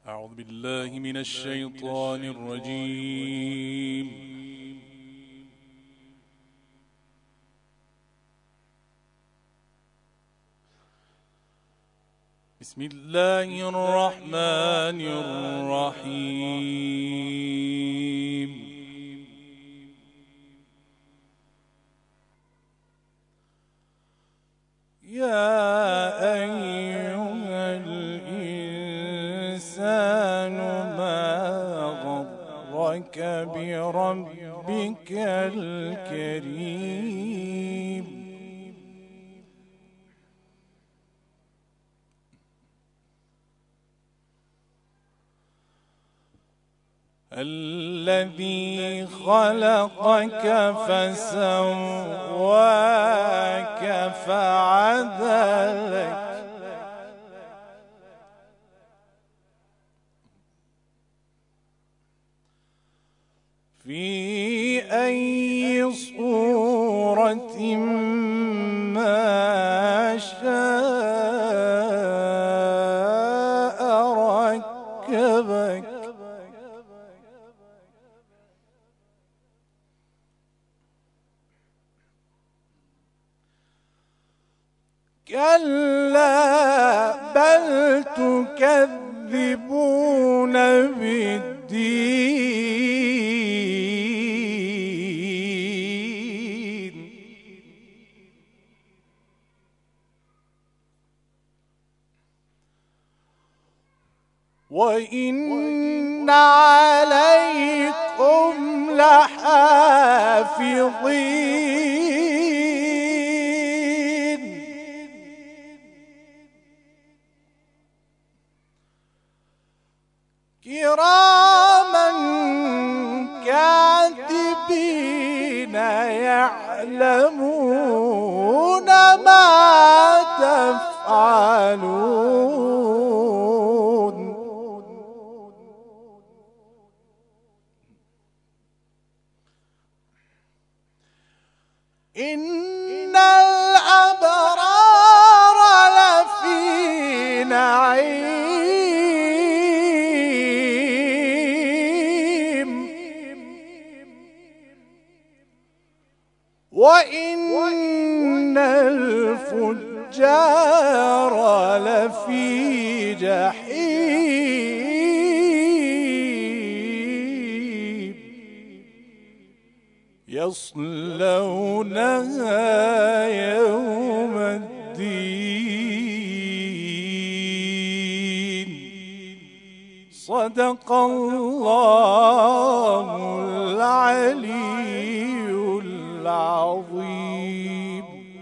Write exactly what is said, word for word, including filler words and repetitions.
أعوذ بالله من الشيطان الرجيم. بسم الله الرحمن الرحيم. يا أيها الإنسان ما غرك بربك الكريم الذي خلقك فسواك فعدلك في أي صورة ما شاء ركبك كلا بل تكذبون بالدين وإن عليكم لحافظين كراما كاتبين يعلمون ما تفعلون إن الأبرار لفي نعيم وإن الفجار لفي جحيم يصلونها يوم الدين صدق الله العلي العظيم.